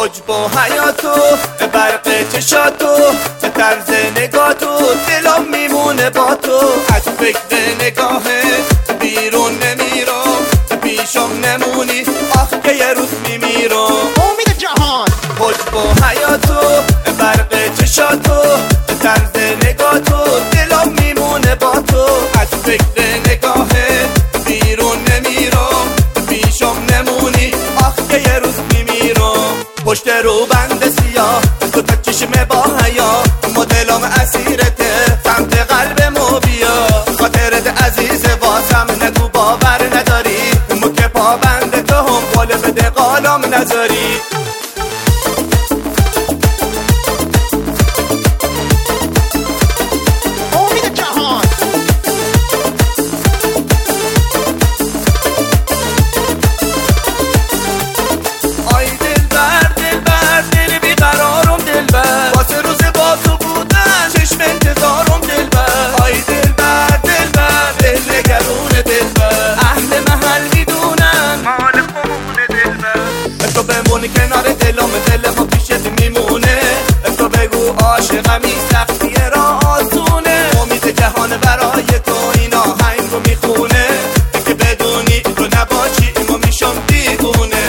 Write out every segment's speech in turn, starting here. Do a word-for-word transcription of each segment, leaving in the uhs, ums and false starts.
حجب و حیاتو برق چشاتو طرز نگاتو دلم میمونه با تو. از فکر نگاهت بیرون نمیرم، پیشم نمونی آخ که یه روز میمیرم. امید جهان حجب و حیاتو برق چشاتو طرز نگاتو دلم میمونه با تو. از فکر نگاهت بیرون نمیرم، پیشم نمونی آخ که یه روز میمیرم. پشت رو بند سیاه تو تا چشم با حیا، اما دلم اسیرته سمت قلبمو بیا. خاطرت عزیز واسم نگو باور نداری، مو که پابند تو هم قول بده قالم نذاری. امید جهان آی دل بر دل بر دل بیقرارم دل بر، واسه روز با تو بودن چشم انتظارم دل بر. آی دل بر دل بر دل نگرون دل بر، اهل محل میدونن مال خونه دل بر. تو بمونی کنار دلم دل ما پیشت میمونه، تو بگو عاشقمی سختیه را آسونه. امید جهان برای تو این آهنگ رو میخونه، که بدونی تو نباشی ما میشم دیوونه.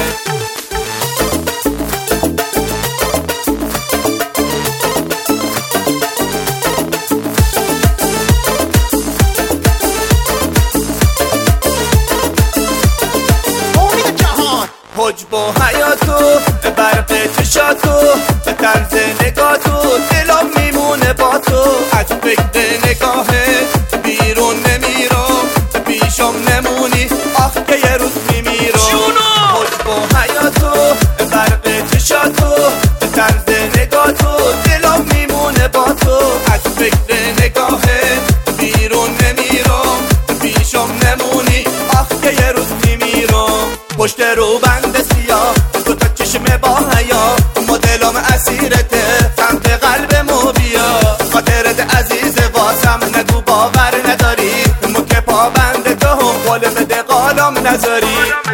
حجب و حیاتو برق چشاتو طرز نگاتو دلم میمونه با تو. از فکر نگاهت بیرون نمیرم، پیشم نمونی آخ که یه روز میمیرم. حجب و حیاتو برق چشاتو طرز نگاتو دلم میمونه با تو. از فکر نگاهت بیرون نمیرم، پیشم نمونی آخ که یه روز میمیرم. پشت رو بند سیاه تو تا چشم با حیا، اما دلم اسیرته سمت قلبمو بیا. خاطرت عزیز واسم نگو باور نداری، مو که پابند تو هم قول بده قالم نذاری.